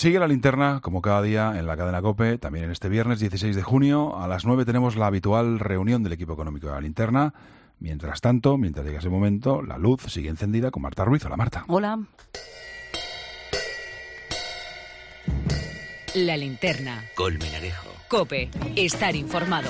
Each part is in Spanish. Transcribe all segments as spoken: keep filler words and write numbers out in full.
Sigue la linterna, como cada día, en la cadena COPE. También en este viernes dieciséis de junio, a las nueve tenemos la habitual reunión del equipo económico de la linterna. Mientras tanto, mientras llega ese momento, la luz sigue encendida con Marta Ruiz. Hola, Marta. Hola. La linterna. Colmenarejo. COPE. Estar informado.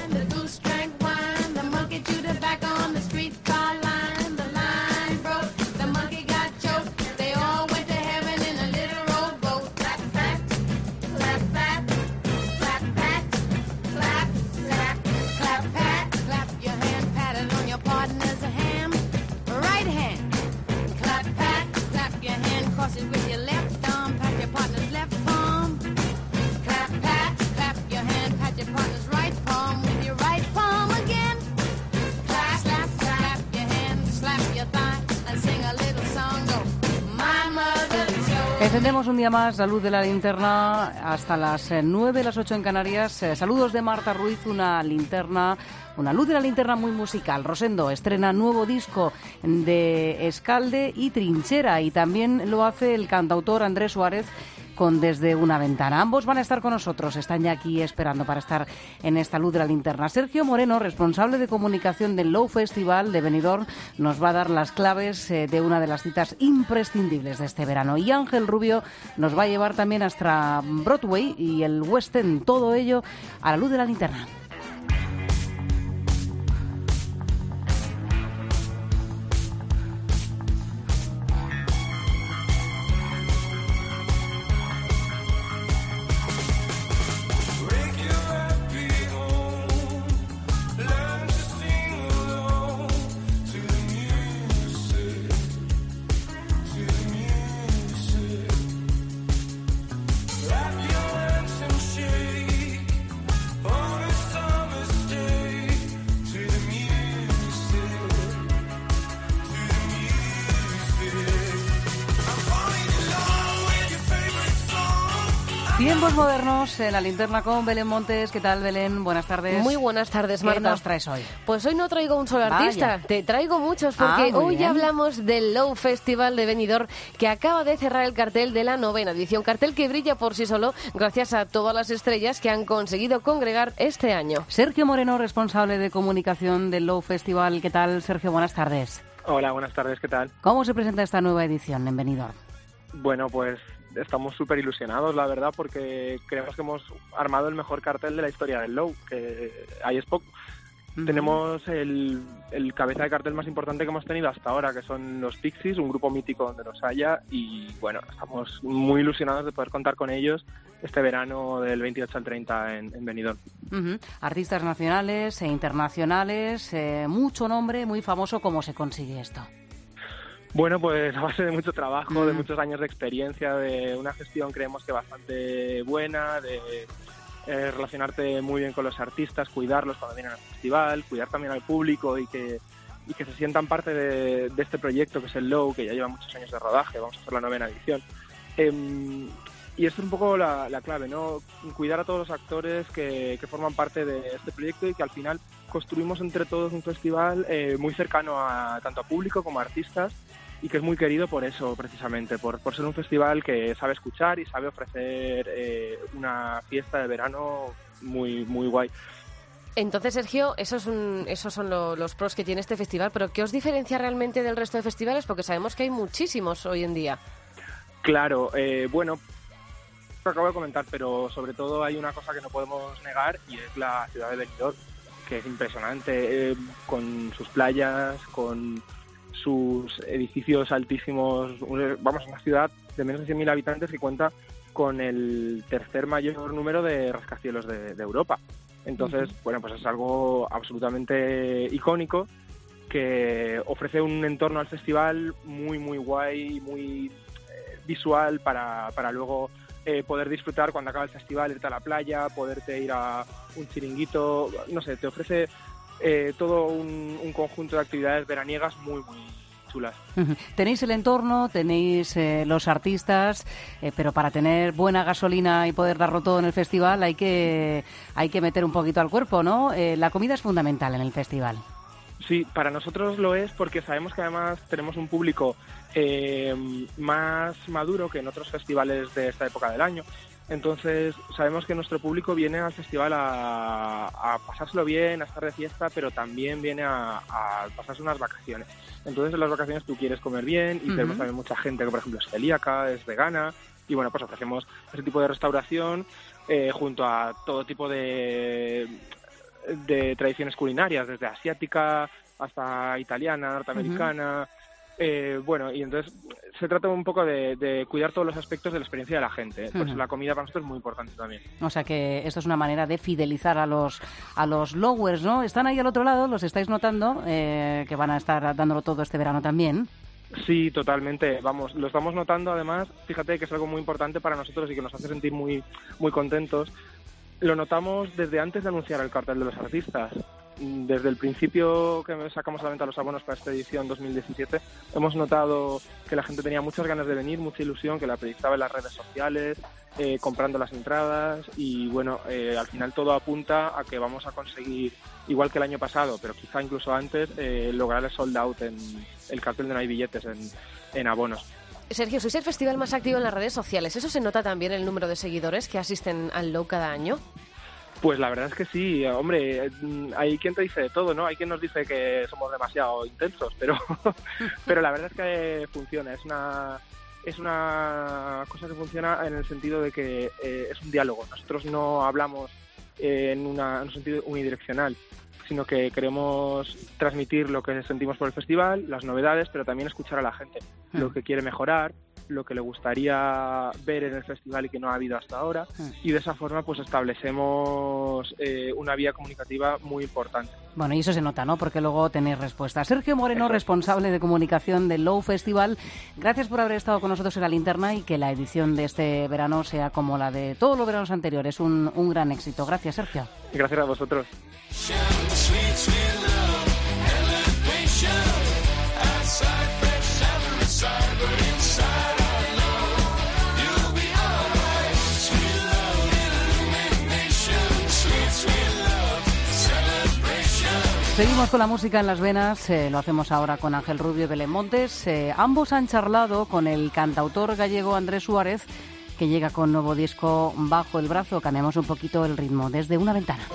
Encendemos un día más la luz de la linterna hasta las nueve, las ocho en Canarias. Eh, saludos de Marta Ruiz, una linterna, una luz de la linterna muy musical. Rosendo estrena nuevo disco de Escalde y Trinchera, y también lo hace el cantautor Andrés Suárez con Desde una ventana. Ambos van a estar con nosotros, están ya aquí esperando para estar en esta luz de la linterna. Sergio Moreno, responsable de comunicación del Low Festival de Benidorm, nos va a dar las claves eh, de una de las citas imprescindibles de este verano. Y Ángel Rubio nos va a llevar también hasta Broadway y el West End, todo ello a la luz de la linterna. Tiempos modernos en la linterna con Belén Montes. ¿Qué tal, Belén? Buenas tardes. Muy buenas tardes, Marta. ¿Qué nos traes hoy? Pues hoy no traigo un solo artista, Vaya. te traigo muchos, porque Ah, hoy bien. hablamos del Low Festival de Benidorm, que acaba de cerrar el cartel de la novena edición. Cartel que brilla por sí solo gracias a todas las estrellas que han conseguido congregar este año. Sergio Moreno, responsable de comunicación del Low Festival. ¿Qué tal, Sergio? Buenas tardes. Hola, buenas tardes, ¿qué tal? ¿Cómo se presenta esta nueva edición en Benidorm? Bueno, pues estamos súper ilusionados, la verdad, porque creemos que hemos armado el mejor cartel de la historia del Low, que ahí es poco. Uh-huh. Tenemos el, el cabeza de cartel más importante que hemos tenido hasta ahora, que son los Pixies, un grupo mítico donde los haya, y bueno, estamos muy ilusionados de poder contar con ellos este verano del veintiocho al treinta en, en Benidorm. Uh-huh. Artistas nacionales e internacionales, eh, mucho nombre, muy famoso. ¿Cómo se consigue esto? Bueno, pues a base de mucho trabajo, Mm. de muchos años de experiencia, de una gestión creemos que bastante buena, de eh, relacionarte muy bien con los artistas, cuidarlos cuando vienen al festival, cuidar también al público y que y que se sientan parte de, de este proyecto que es el Low, que ya lleva muchos años de rodaje, vamos a hacer la novena edición. Eh, y esto es un poco la, la clave, ¿no? Cuidar a todos los actores que, que forman parte de este proyecto y que al final construimos entre todos un festival eh, muy cercano a tanto a público como a artistas, y que es muy querido por eso, precisamente, por, por ser un festival que sabe escuchar y sabe ofrecer eh, una fiesta de verano muy, muy guay. Entonces, Sergio, esos son, esos son lo, los pros que tiene este festival, pero ¿qué os diferencia realmente del resto de festivales? Porque sabemos que hay muchísimos hoy en día. Claro, eh, bueno, lo acabo de comentar, pero sobre todo hay una cosa que no podemos negar y es la ciudad de Benidorm, que es impresionante, eh, con sus playas, con sus edificios altísimos. Vamos, una ciudad de menos de cien mil habitantes que cuenta con el tercer mayor número de rascacielos de, de Europa. Entonces, uh-huh. bueno, pues es algo absolutamente icónico que ofrece un entorno al festival muy, muy guay, muy eh, visual para, para luego eh, poder disfrutar cuando acaba el festival, irte a la playa, poderte ir a un chiringuito, no sé, te ofrece Eh, todo un, un conjunto de actividades veraniegas muy, muy chulas. Uh-huh. Tenéis el entorno, tenéis eh, los artistas, eh, pero para tener buena gasolina y poder darlo todo en el festival hay que hay que meter un poquito al cuerpo, ¿no? Eh, la comida es fundamental en el festival. Sí, para nosotros lo es porque sabemos que además tenemos un público eh, más maduro que en otros festivales de esta época del año. Entonces sabemos que nuestro público viene al festival a, a pasárselo bien, a estar de fiesta, pero también viene a, a pasarse unas vacaciones. Entonces en las vacaciones tú quieres comer bien y uh-huh. tenemos también mucha gente que por ejemplo es celíaca, es vegana y bueno, pues ofrecemos ese tipo de restauración eh, junto a todo tipo de, de tradiciones culinarias, desde asiática hasta italiana, norteamericana. Uh-huh. Eh, bueno, y entonces se trata un poco de, de cuidar todos los aspectos de la experiencia de la gente. Por uh-huh. eso la comida para nosotros es muy importante también. O sea que esto es una manera de fidelizar a los a los lowers, ¿no? Están ahí al otro lado, los estáis notando, eh, que van a estar dándolo todo este verano también. Sí, totalmente. Vamos, lo estamos notando. Además, fíjate que es algo muy importante para nosotros y que nos hace sentir muy, muy contentos. Lo notamos desde antes de anunciar el cartel de los artistas. Desde el principio que sacamos a la venta los abonos para esta edición dos mil diecisiete, hemos notado que la gente tenía muchas ganas de venir, mucha ilusión, que la proyectaba en las redes sociales, eh, comprando las entradas y bueno, eh, al final todo apunta a que vamos a conseguir, igual que el año pasado, pero quizá incluso antes, eh, lograr el sold out en el cartel de No hay billetes en, en abonos. Sergio, sois el festival más activo en las redes sociales. ¿Eso se nota también en el número de seguidores que asisten al Low cada año? Pues la verdad es que sí, hombre, hay quien te dice de todo, ¿no? Hay quien nos dice que somos demasiado intensos, pero pero la verdad es que funciona, es una es una cosa que funciona en el sentido de que eh, es un diálogo. Nosotros no hablamos eh, en, una, en un sentido unidireccional, sino que queremos transmitir lo que sentimos por el festival, las novedades, pero también escuchar a la gente, mm. lo que quiere mejorar, lo que le gustaría ver en el festival y que no ha habido hasta ahora, y de esa forma pues establecemos eh, una vía comunicativa muy importante. Bueno, y eso se nota, ¿no? Porque luego tenéis respuesta. Sergio Moreno, eso. Responsable de comunicación del Low Festival, gracias por haber estado con nosotros en la linterna y que la edición de este verano sea como la de todos los veranos anteriores, un, un gran éxito. Gracias, Sergio. Gracias a vosotros. Seguimos con la música en las venas, eh, lo hacemos ahora con Ángel Rubio y Belén Montes. Eh, ambos han charlado con el cantautor gallego Andrés Suárez, que llega con nuevo disco bajo el brazo. Cambiamos un poquito el ritmo, Desde una ventana.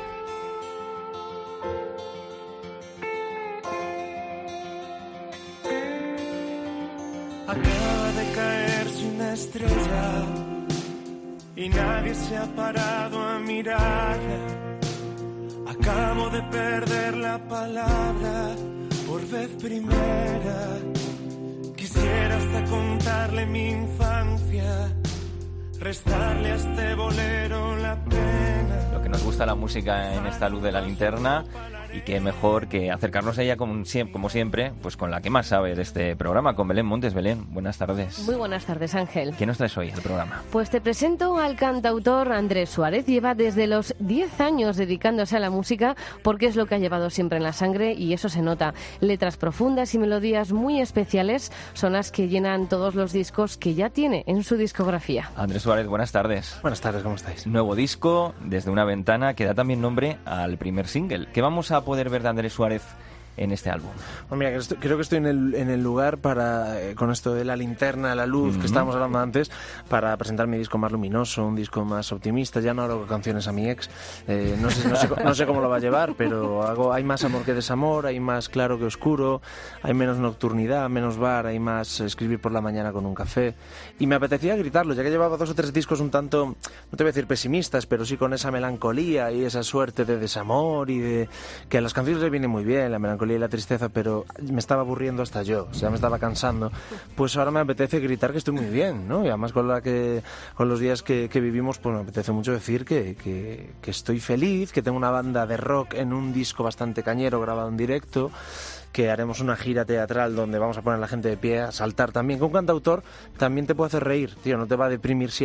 Acaba de caerse una estrella y nadie se ha parado a mirarla. Acabo de perder la palabra por vez primera. Quisiera hasta contarle mi infancia, restarle a este bolero la pena. Lo que nos gusta la música en esta luz de la linterna, y qué mejor que acercarnos a ella como siempre, pues con la que más sabe de este programa, con Belén Montes. Belén, buenas tardes. Muy buenas tardes, Ángel. ¿Qué nos traes hoy al programa? Pues te presento al cantautor Andrés Suárez. Lleva desde los diez años dedicándose a la música porque es lo que ha llevado siempre en la sangre y eso se nota. Letras profundas y melodías muy especiales son las que llenan todos los discos que ya tiene en su discografía. Andrés Suárez, buenas tardes. Buenas tardes, ¿cómo estáis? Nuevo disco, Desde una ventana, que da también nombre al primer single. ¿Qué vamos a poder ver de Andrés Suárez en este álbum? Pues mira, creo que estoy en el, en el lugar para, eh, con esto de la linterna, la luz, mm-hmm. que estábamos hablando antes, para presentar mi disco más luminoso, un disco más optimista. Ya no hago canciones a mi ex, eh, no, sé, no, sé, no sé cómo lo va a llevar, pero hago, hay más amor que desamor, hay más claro que oscuro, hay menos nocturnidad, menos bar, hay más escribir por la mañana con un café. Y me apetecía gritarlo, ya que llevaba dos o tres discos un tanto, no te voy a decir pesimistas, pero sí con esa melancolía y esa suerte de desamor y de que a las canciones le viene muy bien, la melancolía y la tristeza, pero me estaba aburriendo hasta yo, o sea, me estaba cansando. Pues ahora me apetece gritar que estoy muy bien, ¿no? Y además con la que con los días que, que vivimos, pues me apetece mucho decir que, que, que estoy feliz, que tengo una banda de rock en un disco bastante cañero grabado en directo, que haremos una gira teatral donde vamos a poner a la gente de pie a saltar también. Con un cantautor también te puede hacer reír, tío, no te va a deprimir siempre.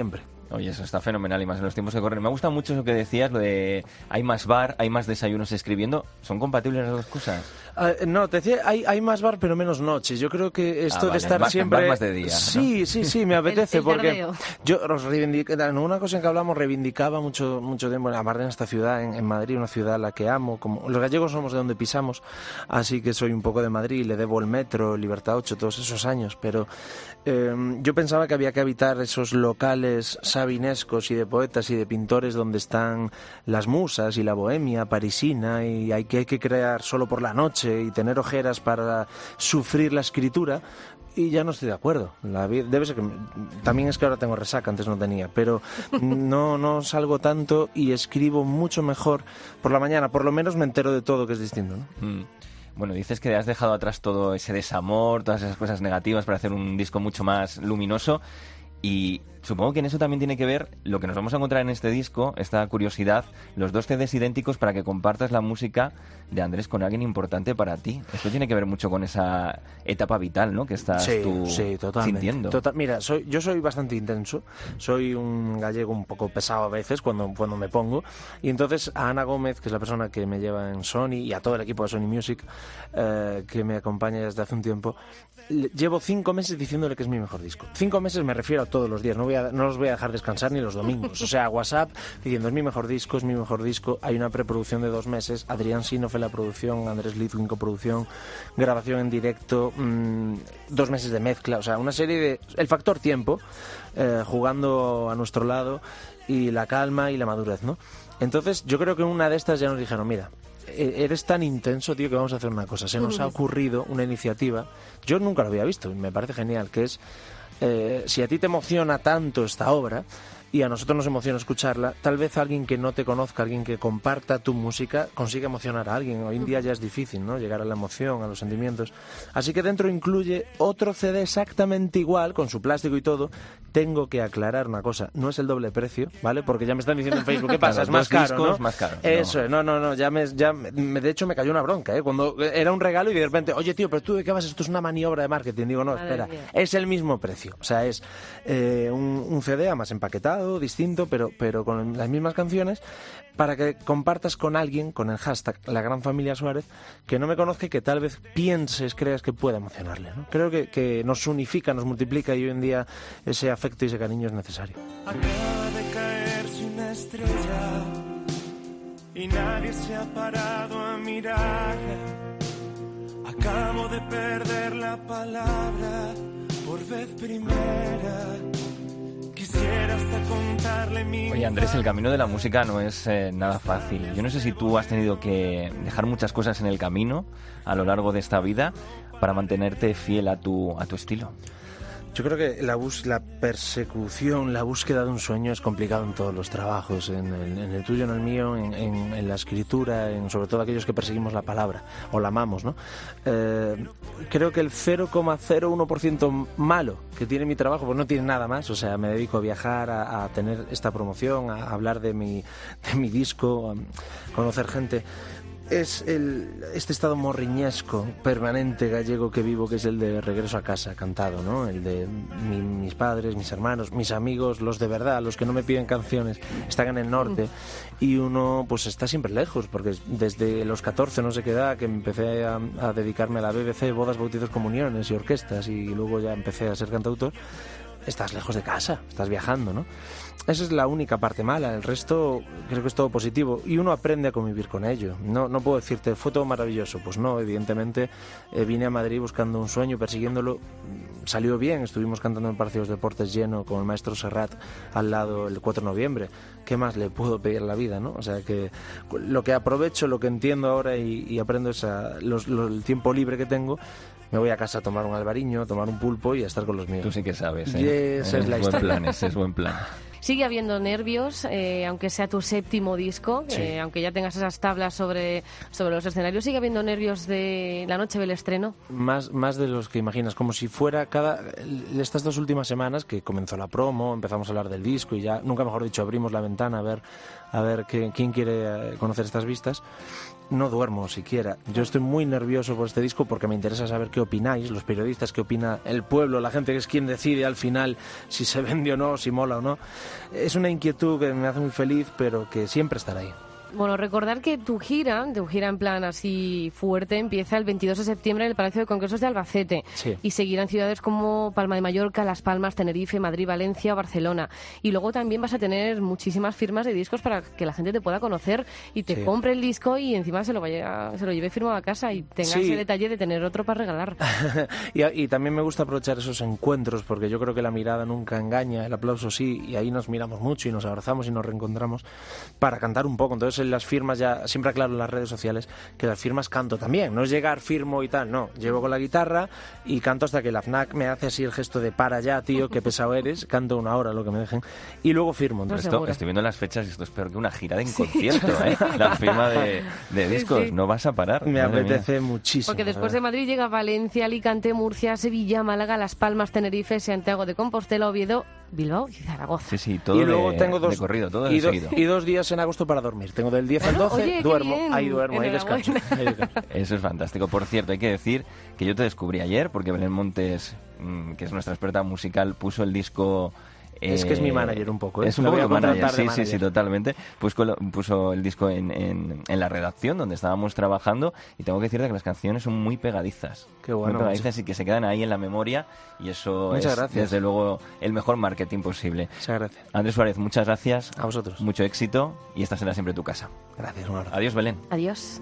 Oye, eso está fenomenal y más en los tiempos que corren. Me ha gustado mucho lo que decías, lo de hay más bar, hay más desayunos escribiendo. ¿Son compatibles las dos cosas? Uh, no, te decía, hay, hay más bar pero menos noches. Yo creo que esto ah, vale. de estar bar, siempre... bar más de día, Sí, ¿no? sí, sí, me apetece el, el porque tardeo. yo os reivindicaba, en una cosa en que hablamos reivindicaba mucho mucho tiempo, aparte en esta ciudad, en, en Madrid, una ciudad a la que amo. Como los gallegos somos de donde pisamos, así que soy un poco de Madrid, le debo el metro, Libertad ocho, todos esos años, pero eh, yo pensaba que había que habitar esos locales sabinescos y de poetas y de pintores donde están las musas y la bohemia parisina, y hay que, hay que crear solo por la noche y tener ojeras para sufrir la escritura. Y ya no estoy de acuerdo. La vida, debe ser que también es que ahora tengo resaca, antes no tenía, pero no no salgo tanto y escribo mucho mejor por la mañana. Por lo menos me entero de todo, que es distinto, ¿no? Mm. Bueno, dices que has dejado atrás todo ese desamor, todas esas cosas negativas para hacer un disco mucho más luminoso. Y supongo que en eso también tiene que ver lo que nos vamos a encontrar en este disco, esta curiosidad, los dos C Ds idénticos para que compartas la música de Andrés con alguien importante para ti. Esto tiene que ver mucho con esa etapa vital, ¿no?, que estás sí, tú sí, totalmente, sintiendo. Total, mira, soy, yo soy bastante intenso, soy un gallego un poco pesado a veces cuando, cuando me pongo, y entonces a Ana Gómez, que es la persona que me lleva en Sony, y a todo el equipo de Sony Music, eh, que me acompaña desde hace un tiempo, llevo cinco meses diciéndole que es mi mejor disco. Cinco meses me refiero a todos los días, no, voy a, no los voy a dejar descansar ni los domingos. O sea, WhatsApp diciendo es mi mejor disco, es mi mejor disco. Hay una preproducción de dos meses, Adrián Sinoff en la producción, Andrés Lidwin coproducción, grabación en directo, mmm, dos meses de mezcla, o sea, una serie de... El factor tiempo, eh, jugando a nuestro lado, y la calma y la madurez, ¿no? Entonces yo creo que en una de estas ya nos dijeron, mira, eres tan intenso, tío, que vamos a hacer una cosa. Se nos ha ocurrido una iniciativa, yo nunca lo había visto, y me parece genial, que es, eh, si a ti te emociona tanto esta obra, y a nosotros nos emociona escucharla, tal vez alguien que no te conozca, alguien que comparta tu música, consiga emocionar a alguien. Hoy en día ya es difícil, ¿no?, llegar a la emoción, a los sentimientos. Así que dentro incluye otro C D exactamente igual, con su plástico y todo. Tengo que aclarar una cosa, no es el doble precio, ¿vale? Porque ya me están diciendo en Facebook, ¿qué pasa? Claro, es más dos caro, discos, ¿no? más caro. Eso, no, no, no, no, ya me, ya me, de hecho me cayó una bronca, ¿eh? Cuando era un regalo y de repente, oye, tío, pero tú de qué vas, esto es una maniobra de marketing. Digo, no, Madre espera, mía. es el mismo precio. O sea, es eh, un, un C D más empaquetado, distinto, pero, pero con las mismas canciones, para que compartas con alguien, con el hashtag La Gran Familia Suárez, que no me conozca y que tal vez pienses, creas que pueda emocionarle, ¿no? Creo que, que nos unifica, nos multiplica, y hoy en día ese afecto y ese cariño es necesario. Acaba de caerse una estrella y nadie se ha parado a mirarla. Acabo de perder la palabra por vez primera. Quisiera hasta contarle mi... Oye, Andrés, el camino de la música no es eh, nada fácil. Yo no sé si tú has tenido que dejar muchas cosas en el camino a lo largo de esta vida para mantenerte fiel a tu, a tu estilo. Yo creo que la, bus la persecución, la búsqueda de un sueño es complicado en todos los trabajos, en el, en el tuyo, en el mío, en, en, en la escritura, en sobre todo aquellos que perseguimos la palabra o la amamos, ¿no? Eh, creo que el cero coma cero uno por ciento malo que tiene mi trabajo, pues no tiene nada más. O sea, me dedico a viajar, a, a tener esta promoción, a hablar de mi, de mi disco, a conocer gente. Es el, este estado morriñesco permanente gallego que vivo, que es el de regreso a casa cantado, ¿no? El de mi, mis padres, mis hermanos, mis amigos, los de verdad, los que no me piden canciones, están en el norte, y uno pues está siempre lejos, porque desde los catorce, no sé qué edad, que empecé a, a dedicarme a la B B C, bodas, bautizos, comuniones y orquestas, y luego ya empecé a ser cantautor. Estás lejos de casa, estás viajando, ¿no? Esa es la única parte mala, el resto creo que es todo positivo, y uno aprende a convivir con ello. No, no puedo decirte, fue todo maravilloso, pues no, evidentemente eh, vine a Madrid buscando un sueño, persiguiéndolo, salió bien, estuvimos cantando en Palacio de los Deportes lleno, con el maestro Serrat al lado el cuatro de noviembre. ¿Qué más le puedo pedir a la vida, no? O sea que lo que aprovecho, lo que entiendo ahora y, y aprendo es a, los, los, el tiempo libre que tengo. Me voy a casa a tomar un albariño, a tomar un pulpo y a estar con los míos. Tú sí que sabes, ¿eh? Y esa es, es la buen historia. plan, ese es buen plan. Sigue habiendo nervios, eh, aunque sea tu séptimo disco, Sí. eh, aunque ya tengas esas tablas sobre, sobre los escenarios, ¿sigue habiendo nervios de la noche del estreno? Más, más de los que imaginas, como si fuera cada... Estas dos últimas semanas que comenzó la promo, empezamos a hablar del disco y ya, nunca mejor dicho, abrimos la ventana a ver, a ver qué, quién quiere conocer estas vistas. No duermo siquiera. Yo estoy muy nervioso por este disco porque me interesa saber qué opináis, los periodistas, qué opina el pueblo, la gente que es quien decide al final si se vende o no, si mola o no. es una inquietud que me hace muy feliz, pero que siempre estará ahí. Bueno, recordar que tu gira, tu gira en plan así fuerte, empieza el veintidós de septiembre en el Palacio de Congresos de Albacete. Sí. Y seguirá en ciudades como Palma de Mallorca, Las Palmas, Tenerife, Madrid, Valencia o Barcelona. Y luego también vas a tener muchísimas firmas de discos para que la gente te pueda conocer y te Sí. compre el disco y encima se lo vaya, se lo lleve firmado a casa y tenga Sí. ese detalle de tener otro para regalar. y, y también me gusta aprovechar esos encuentros, porque yo creo que la mirada nunca engaña, el aplauso sí, y ahí nos miramos mucho y nos abrazamos y nos reencontramos para cantar un poco. Entonces en las firmas ya siempre aclaro en las redes sociales que las firmas canto también, no es llegar, firmo y tal, no, llego con la guitarra y canto hasta que la FNAC me hace así el gesto de para ya, tío, qué pesado eres, canto una hora, lo que me dejen, y luego firmo. Entonces, Esto, estoy viendo las fechas y esto es peor que una gira de concierto, ¿eh? La firma de, de discos, Sí, sí. no vas a parar. me madre mía. apetece muchísimo. Porque después de Madrid llega Valencia, Alicante, Murcia, Sevilla, Málaga, Las Palmas, Tenerife, Santiago de Compostela, Oviedo, Bilbao y Zaragoza. Sí, sí, todo y luego de, tengo dos, de corrido, todo y, de do- seguido. y dos días en agosto para dormir. Tengo del diez al Bueno, doce, oye, qué duermo, bien. ahí duermo, ahí descanso. Enhorabuena. Ahí descanso. Eso es fantástico. Por cierto, hay que decir que yo te descubrí ayer porque Belén Montes, mmm, que es nuestra experta musical, puso el disco... Es que es mi manager un poco, ¿eh? Es un Lo poco voy a tu manager, contratar de sí, sí, manager. sí, totalmente. Puso, puso el disco en, en, en la redacción donde estábamos trabajando y tengo que decirte que las canciones son muy pegadizas. Qué bueno, Muy pegadizas y que se quedan ahí en la memoria y eso Muchas es, gracias. desde luego, el mejor marketing posible. Muchas gracias. Andrés Suárez, muchas gracias. A vosotros. Mucho éxito y esta será siempre tu casa. Gracias, un abrazo. Adiós, Belén. Adiós.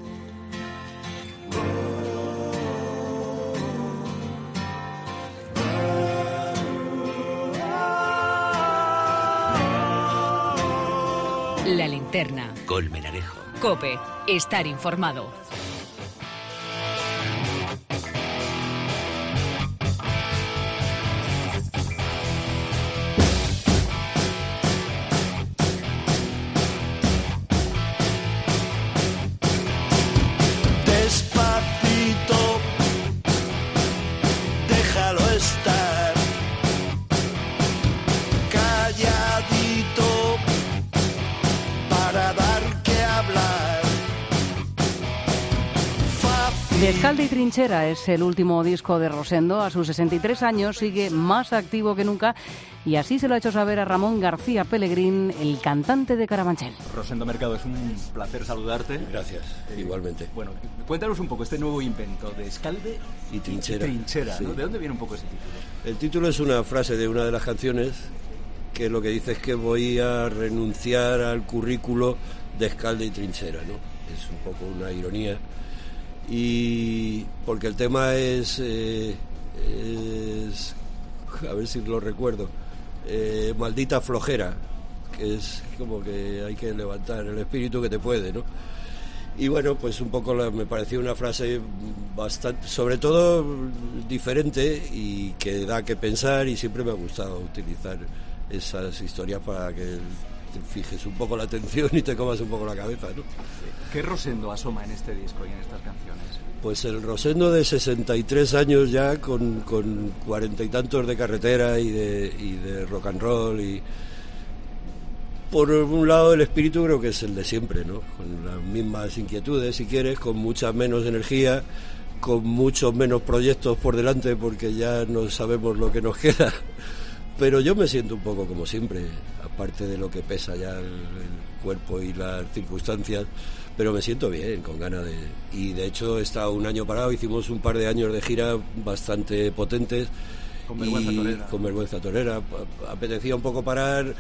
La linterna. Colmenarejo. Cope. Estar informado. Despacito, déjalo estar. Calladito, para dar que hablar. Fácil. Descalde y Trinchera es el último disco de Rosendo. A sus sesenta y tres años sigue más activo que nunca y así se lo ha hecho saber a Ramón García Pellegrín, el cantante de Carabanchel. Rosendo Mercado, es un placer saludarte. Gracias, Eh, igualmente. Bueno, cuéntanos un poco este nuevo invento de Descalde Y Trinchera. Trinchera, Sí. ¿no? ¿De dónde viene un poco ese título? El título es una frase de una de las canciones que lo que dice es que voy a renunciar al currículo de Descalde y Trinchera, ¿no? Es un poco una ironía. Y porque el tema es, eh, es a ver si lo recuerdo, eh, maldita flojera, que es como que hay que levantar el espíritu que te puede, ¿no? Y bueno, pues un poco la- me pareció una frase bastante, sobre todo diferente y que da que pensar, y siempre me ha gustado utilizar esas historias para que te fijes un poco la atención y te comas un poco la cabeza, ¿no? ¿Qué Rosendo asoma en este disco y en estas canciones? Pues el Rosendo de sesenta y tres años ya, con con cuarenta y tantos de carretera y de, y de rock and roll, y por un lado el espíritu creo que es el de siempre, ¿no? Con las mismas inquietudes, si quieres, con mucha menos energía, con muchos menos proyectos por delante porque ya no sabemos lo que nos queda. Pero yo me siento un poco como siempre, aparte de lo que pesa ya el, el cuerpo y las circunstancias, pero me siento bien, con ganas de... Y de hecho he estado un año parado, hicimos un par de años de gira bastante potentes. Con Vergüenza y Torera. Con Vergüenza Torera. P- Apetecía un poco parar,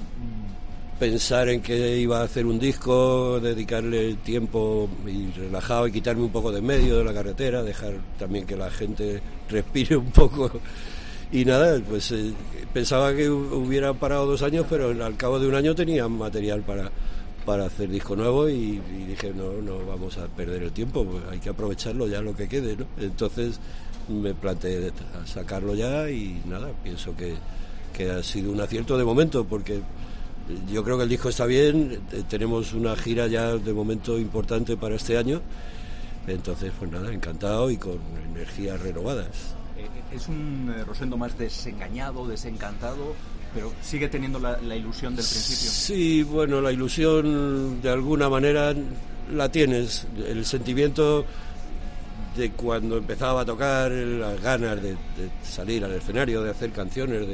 pensar en que iba a hacer un disco, dedicarle tiempo y relajado y quitarme un poco de en medio de la carretera, dejar también que la gente respire un poco. Y nada, pues eh, pensaba que hu- hubiera parado dos años, pero al cabo de un año tenía material para, para hacer disco nuevo y, y dije, no, no vamos a perder el tiempo, pues hay que aprovecharlo ya lo que quede, ¿no? Entonces me planteé de- a sacarlo ya y nada, pienso que, que ha sido un acierto de momento, porque yo creo que el disco está bien, eh, tenemos una gira ya de momento importante para este año, entonces pues nada, encantado y con energías renovadas. Eh, es un eh, Rosendo más desengañado, desencantado, pero sigue teniendo la, la ilusión del principio. Sí, bueno, la ilusión de alguna manera la tienes, el sentimiento de cuando empezaba a tocar, las ganas de, de salir al escenario, de hacer canciones, de,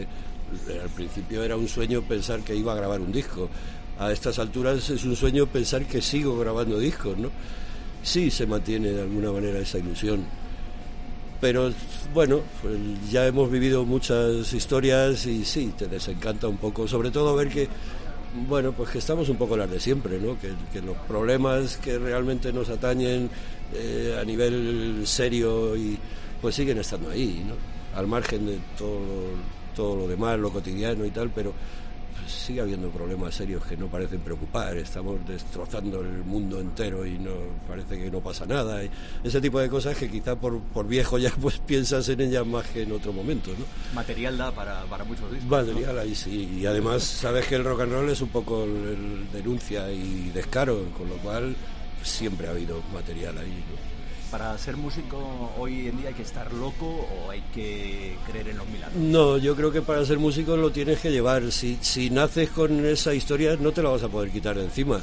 Al principio era un sueño pensar que iba a grabar un disco. A estas alturas es un sueño pensar que sigo grabando discos, ¿no? Sí se mantiene de alguna manera esa ilusión. Pero bueno, pues ya hemos vivido muchas historias y sí, te desencanta un poco, sobre todo ver que, bueno, pues que estamos un poco las de siempre, ¿no? Que, que los problemas que realmente nos atañen eh, a nivel serio y pues siguen estando ahí, ¿no? Al margen de todo lo, todo lo demás, lo cotidiano y tal, pero pues, sigue habiendo problemas serios que no parecen preocupar. Estamos destrozando el mundo entero y no parece que no pasa nada. Y ese tipo de cosas que quizá por, por viejo ya pues piensas en ellas más que en otro momento, ¿no? Material da para, para muchos discos. Material, ¿no? Ahí sí. Y además sabes que el rock and roll es un poco el, el denuncia y descaro, con lo cual siempre ha habido material ahí, ¿no? ¿Para ser músico hoy en día hay que estar loco o hay que creer en los milagros? No, yo creo que para ser músico lo tienes que llevar. Si, si naces con esa historia no te la vas a poder quitar de encima.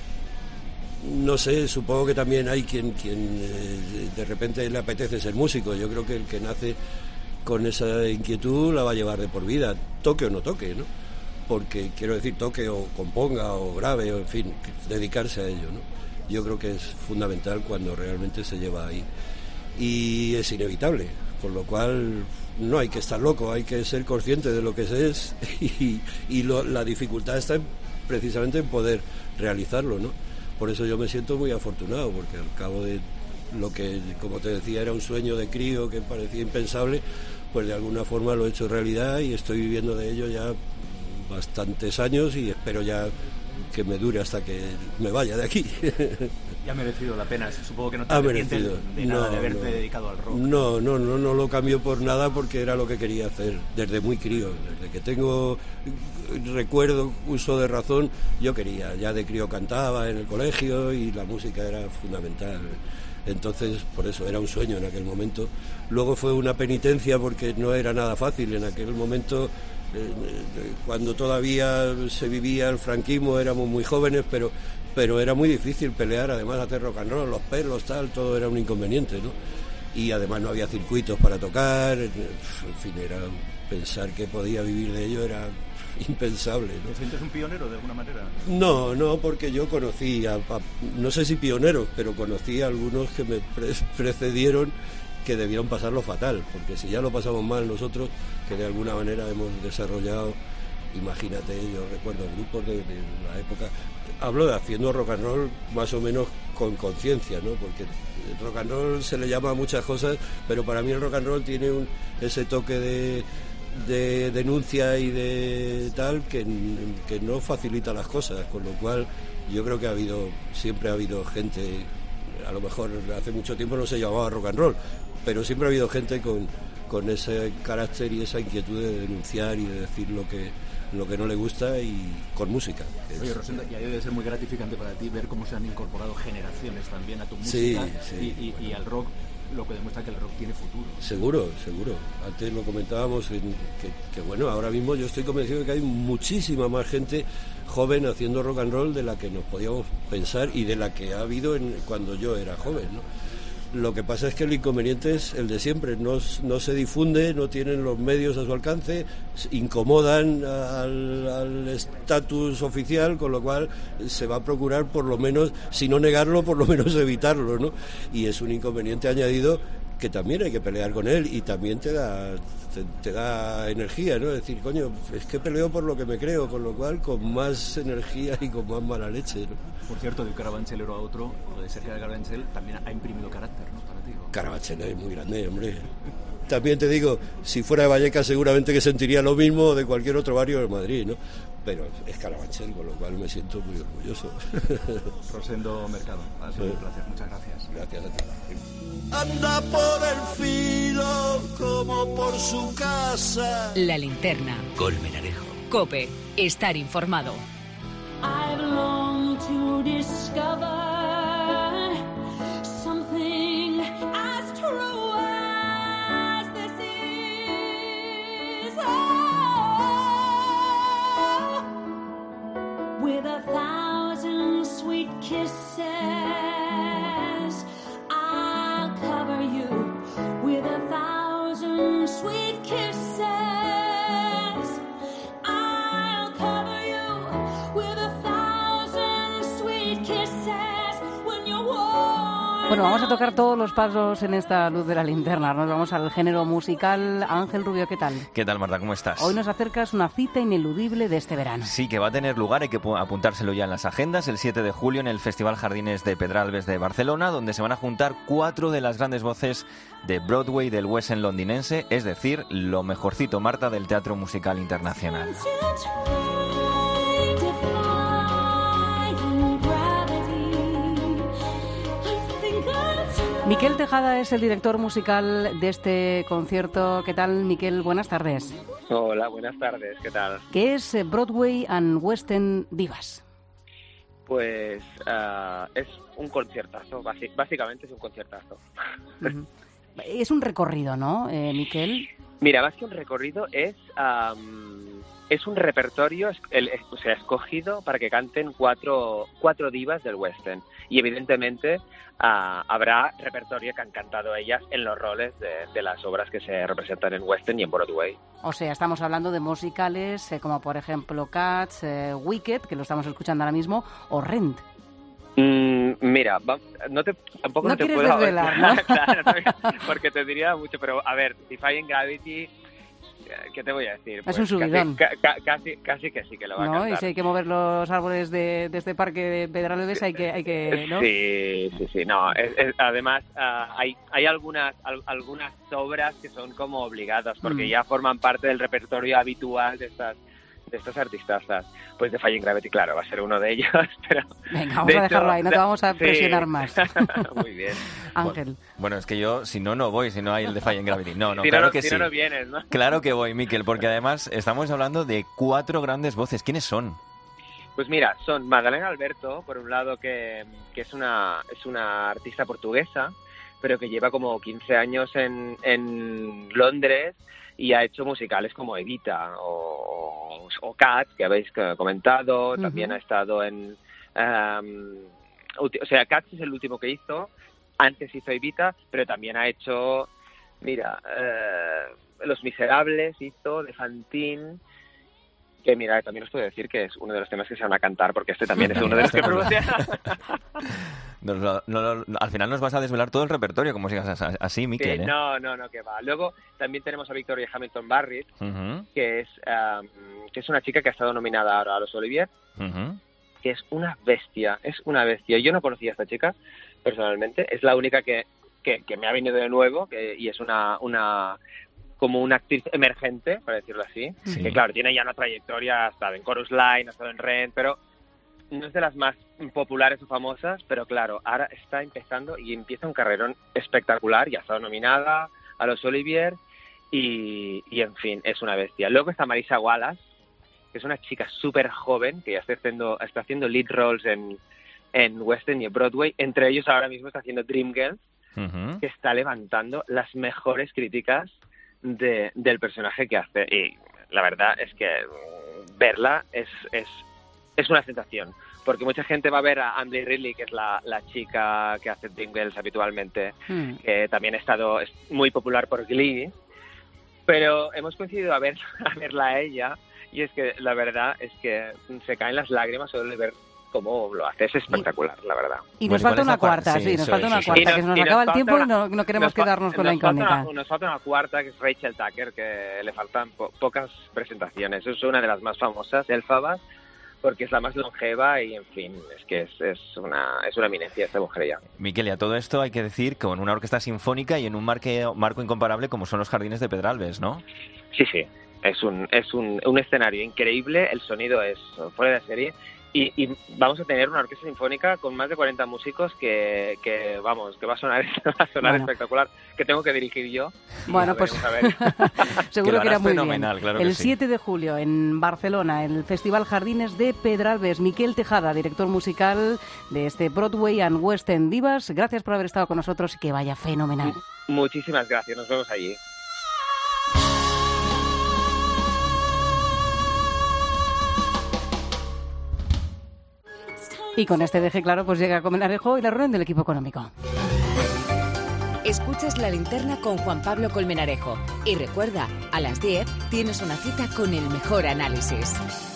No sé, supongo que también hay quien, quien eh, de repente le apetece ser músico. Yo creo que el que nace con esa inquietud la va a llevar de por vida, toque o no toque, ¿no? Porque quiero decir, toque o componga o grabe, o en fin, dedicarse a ello, ¿no? Yo creo que es fundamental cuando realmente se lleva ahí. Y es inevitable, por lo cual no hay que estar loco, hay que ser consciente de lo que se es y, y lo, la dificultad está en, precisamente en poder realizarlo, ¿no? Por eso yo me siento muy afortunado, porque al cabo de lo que, como te decía, era un sueño de crío que parecía impensable, pues de alguna forma lo he hecho realidad y estoy viviendo de ello ya bastantes años y espero ya que me dure hasta que me vaya de aquí. Y ha merecido la pena, supongo que no te ha arrepientes merecido. de nada no, de haberte no. dedicado al rock. No, no, no, no lo cambio por nada porque era lo que quería hacer desde muy crío, desde que tengo recuerdo, uso de razón, yo quería, ya de crío cantaba en el colegio y la música era fundamental. Entonces, por eso era un sueño en aquel momento. Luego fue una penitencia porque no era nada fácil en aquel momento. Cuando todavía se vivía el franquismo éramos muy jóvenes, pero pero era muy difícil pelear, además hacer rock and roll, los pelos, tal, todo era un inconveniente, ¿no? Y además no había circuitos para tocar, en fin, era pensar que podía vivir de ello era impensable, ¿no? ¿Te sientes un pionero de alguna manera? No, no, porque yo conocí, a, a, no sé si pioneros, pero conocí a algunos que me pre precedieron que debieron pasarlo fatal, porque si ya lo pasamos mal nosotros, que de alguna manera hemos desarrollado, imagínate, yo recuerdo grupos de, de la época, hablo de haciendo rock and roll más o menos con conciencia, ¿no? Porque el rock and roll se le llama a muchas cosas, pero para mí el rock and roll tiene un, ese toque de, de denuncia y de tal que, que no facilita las cosas, con lo cual yo creo que ha habido, siempre ha habido gente, a lo mejor hace mucho tiempo no se llamaba rock and roll, pero siempre ha habido gente con, con ese carácter y esa inquietud de denunciar y de decir lo que lo que no le gusta y con música. Oye, Rosenda, y ahí debe ser muy gratificante para ti ver cómo se han incorporado generaciones también a tu música, sí, sí. Y, y, y al rock, lo que demuestra que el rock tiene futuro. Seguro, seguro. Antes lo comentábamos, en que, que bueno, ahora mismo yo estoy convencido de que hay muchísima más gente joven haciendo rock and roll de la que nos podíamos pensar y de la que ha habido en, cuando yo era joven, ¿no? Lo que pasa es que el inconveniente es el de siempre, no, no se difunde, no tienen los medios a su alcance, incomodan al estatus oficial, con lo cual se va a procurar por lo menos, si no negarlo, por lo menos evitarlo, ¿no? Y es un inconveniente añadido que también hay que pelear con él y también te da te, te da energía, ¿no? Es decir, coño, es que peleo por lo que me creo, con lo cual con más energía y con más mala leche, ¿no? Por cierto, de un carabanchel a otro, lo de ser carabanchel también ha imprimido carácter, ¿no? Para ti, ¿no? Carabanchel es muy grande, hombre. También te digo, si fuera de Vallecas seguramente que sentiría lo mismo de cualquier otro barrio de Madrid, ¿no? Pero es Carabanchel, con lo cual me siento muy orgulloso. Rosendo Mercado, ha sido sí. un placer, muchas gracias. Gracias a ti. Anda por el filo como por su casa. La Linterna. Colmenarejo. COPE. Estar informado. I've longed to discover something as true as this is. Oh, with a thousand sweet kisses, I'll cover you with a thousand sweet kisses. Bueno, vamos a tocar todos los pasos en esta luz de la linterna. Nos vamos al género musical. Ángel Rubio, ¿qué tal? ¿Qué tal, Marta? ¿Cómo estás? Hoy nos acercas una cita ineludible de este verano. Sí, que va a tener lugar, hay que apuntárselo ya en las agendas, el siete de julio en el Festival Jardines de Pedralbes de Barcelona, donde se van a juntar cuatro de las grandes voces de Broadway del West End londinense, es decir, lo mejorcito, Marta, del teatro musical internacional. Miquel Tejada es el director musical de este concierto. ¿Qué tal, Miquel? Buenas tardes. Hola, buenas tardes. ¿Qué tal? ¿Qué es Broadway and West End Divas? Pues uh, es un conciertazo, basi- básicamente es un conciertazo. Uh-huh. Es un recorrido, ¿no, eh, Miquel? Mira, más que un recorrido, es um, es un repertorio, el, o sea, escogido para que canten cuatro, cuatro divas del West End. Y evidentemente uh, habrá repertorio que han cantado ellas en los roles de, de las obras que se representan en West End y en Broadway. O sea, estamos hablando de musicales eh, como por ejemplo Cats, eh, Wicked, que lo estamos escuchando ahora mismo, o Rent. Mm, mira, va, no te, tampoco no no te quieres puedo desvelar, ¿no? Claro, porque te diría mucho, pero a ver, Defying Gravity, ¿qué te voy a decir? Es Pues un subidón. Casi, ca, casi, casi que sí que lo va ¿No? a cantar. Y si hay que mover los árboles de, de este parque de Pedralbes, hay que, hay que, ¿no? Sí, sí, sí. No, es, es, además uh, hay, hay algunas, al, algunas obras que son como obligadas, porque Mm. ya forman parte del repertorio habitual de estas de estos artistazas. Pues Defying Gravity, claro, va a ser uno de ellos, pero... Venga, vamos de a dejarlo hecho, ahí, no te vamos a sí. presionar más. Muy bien. Ángel. Bueno, bueno, es que yo, si no, no voy, si no hay el Defying Gravity. No, no, si claro no, que si sí. no, no vienes, ¿no? Claro que voy, Miquel, porque además estamos hablando de cuatro grandes voces. ¿Quiénes son? Pues mira, son Madalena Alberto, por un lado, que, que es una es una artista portuguesa, pero que lleva como quince años en, en Londres y ha hecho musicales como Evita o, o Cats, que habéis comentado. Uh-huh. También ha estado en... Um, o sea, Cats es el último que hizo. Antes hizo Evita, pero también ha hecho... Mira, uh, Los Miserables hizo, de Fantine... Que mira, también os puedo decir que es uno de los temas que se van a cantar, porque este también es uno de los que pronuncia. No, no, no, al final nos vas a desvelar todo el repertorio, como sigas así, Miquel. Sí, ¿eh? No, no, no, que va. Luego también tenemos a Victoria Hamilton Barrett, uh-huh. que es um, que es una chica que ha estado nominada ahora a los Olivier, uh-huh. que es una bestia, es una bestia. Yo no conocía a esta chica personalmente, es la única que, que, que me ha venido de nuevo, que, y es una... una como una actriz emergente, para decirlo así, sí. que claro, tiene ya una trayectoria, ha estado en Chorus Line, ha estado en Rent, pero no es de las más populares o famosas, pero claro, ahora está empezando y empieza un carrerón espectacular, y ha estado nominada a los Olivier, y, y en fin, es una bestia. Luego está Marisa Wallace, que es una chica súper joven, que ya está haciendo, está haciendo lead roles en, en West End y en Broadway, entre ellos ahora mismo está haciendo Dreamgirls, uh-huh. que está levantando las mejores críticas De, del personaje que hace, y la verdad es que verla es, es, es una sensación, porque mucha gente va a ver a Amber Ridley, que es la, la chica que hace Dreamgirls habitualmente, mm. que también ha estado es muy popular por Glee, pero hemos coincidido a, ver, a verla a ella, y es que la verdad es que se caen las lágrimas solo de ver cómo lo hace, es espectacular, la verdad. Y nos bueno, falta una cuarta, cuarta, sí, sí nos falta una sí, cuarta, sí. que se nos Y acaba nos el tiempo una, y no, no queremos nos fa, quedarnos con nos la incógnita. Falta una, nos falta una cuarta, que es Rachel Tucker, que le faltan po- pocas presentaciones. Es una de las más famosas, Elphaba, porque es la más longeva y, en fin, es que es, es, una, es una eminencia esta mujer ya. Miquel, y a todo esto hay que decir que con una orquesta sinfónica y en un marque, marco incomparable como son los Jardines de Pedralbes, ¿no? Sí, sí, es un, es un, un escenario increíble, el sonido es fuera de serie. Y, y vamos a tener una orquesta sinfónica con más de cuarenta músicos que, que vamos, que va a sonar, va a sonar bueno. espectacular, que tengo que dirigir yo. Bueno, pues a ver. seguro que, que era muy bien. Claro el que sí. siete de julio en Barcelona, el Festival Jardines de Pedralbes. Miquel Tejada, director musical de este Broadway and West End Divas. Gracias por haber estado con nosotros y que vaya fenomenal. Muchísimas gracias, nos vemos allí. Y con este deje claro, pues llega a Colmenarejo y la reunión del equipo económico. Escuchas La Linterna con Juan Pablo Colmenarejo. Y recuerda, a las diez tienes una cita con el mejor análisis.